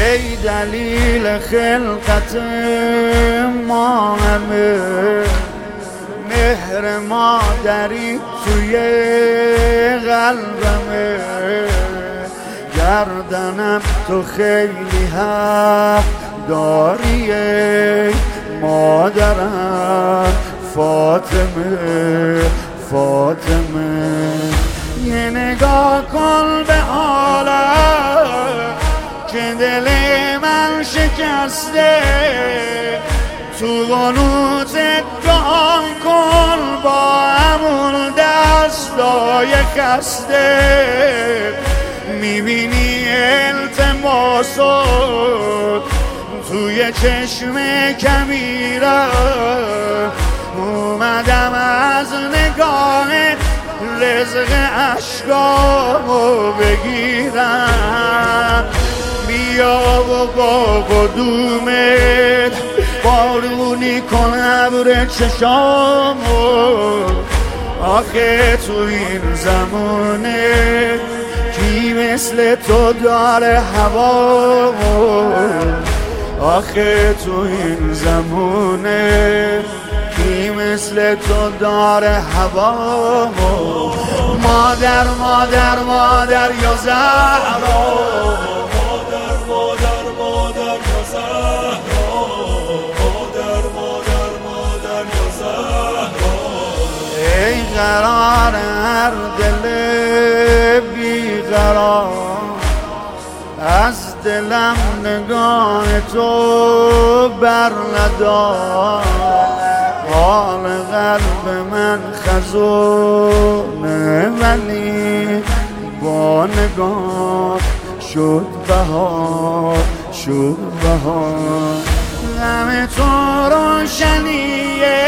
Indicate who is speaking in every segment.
Speaker 1: ای دلیل خلقت ما همه، مهر مادری توی قلبمه. گردنم تو خیلی حق داری ای مادرم فاطمه فاطمه. یه نگاه کن به حالم که دل من شکسته، تو قنوتت دعا کن با همون دستای خسته. میبینی التماسات توی چشم کمیرم، اومدم از نگاه رزق اشکامو بگیرم. بیا و با قدومت بارونی کن ابر چشامو. آخه تو این زمانه کی مثل تو داره هوامو. آخه تو این زمانه کی مثل تو داره هوامو. مادر مادر مادر یا زهرا،
Speaker 2: مادر مادر مادر یا زهرا، مادر مادر مادر یا زهرا.
Speaker 1: ای قرار هر دل بیقرار، از دلم نگاه تو بر ندار. حال قلب من خزونه ولی با نگاه شد بهار شد بهار. غم تو روشنیه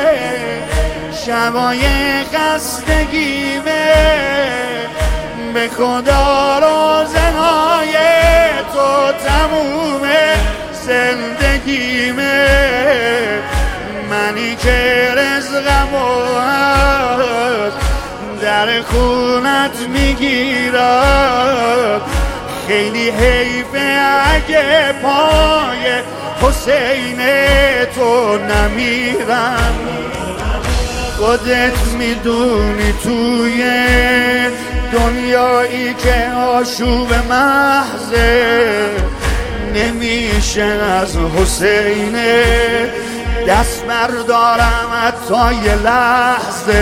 Speaker 1: شبای خستگیمه، به خدا روزنهای تو تموم زندگیمه. منی که رزقمو از در خونت میگیرم، خیلی حیفه اگه پای حسین تو نمیرم. خودت میدونی توی دنیایی که آشوب محضه، نمیشه از حسین دست بردارم حتی یه لحظه.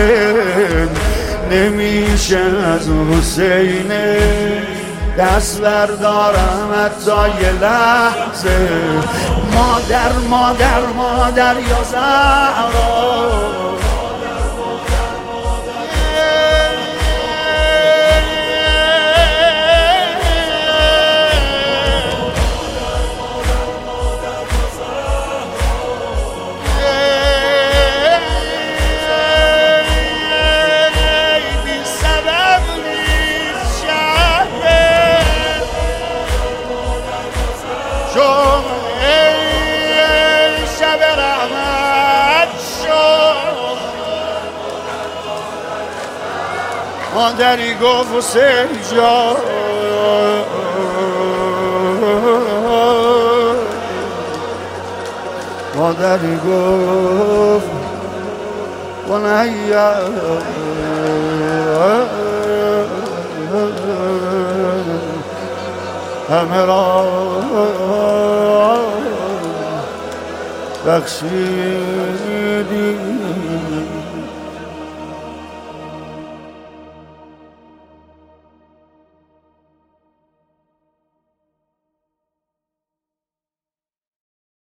Speaker 1: نمیشه از حسین دست بردارم حتی یه لحظه. مادر مادر مادر یا زهرا، شب رحمت شد. مادری گفت حسین جان، مادری گفت بنیا همه را بخشیدی.